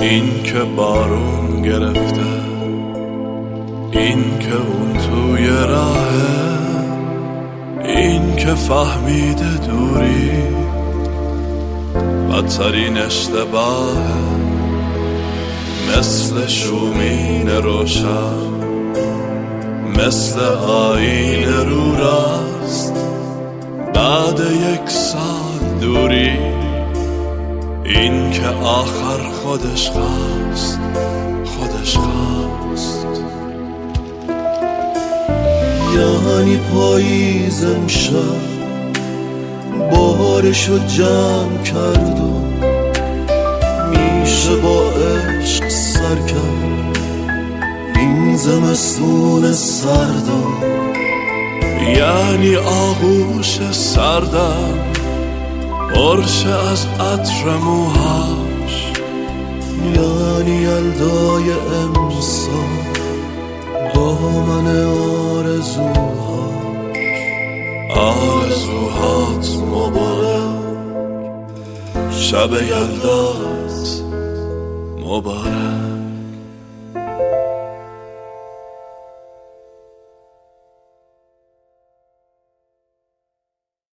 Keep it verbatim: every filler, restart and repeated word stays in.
این که بارون گرفته، این که اون توی راهه، این که فهمیده دوری بدترین اشتباهه. مثل شومین روشن، مثل آیین رو راست، بعد یک سال دوری این که آخر خودش خواست، خودش خواست. یعنی پاییز امشب بارشو جمع کرد و میشه با عشق سر کرد این زمستون سردا. یعنی آغوش سردم پرشه از عطر موهاش، یعنی یلدای امسال با من آرزوهاش. آرزوهات مبارک، شب یلدات مبارک.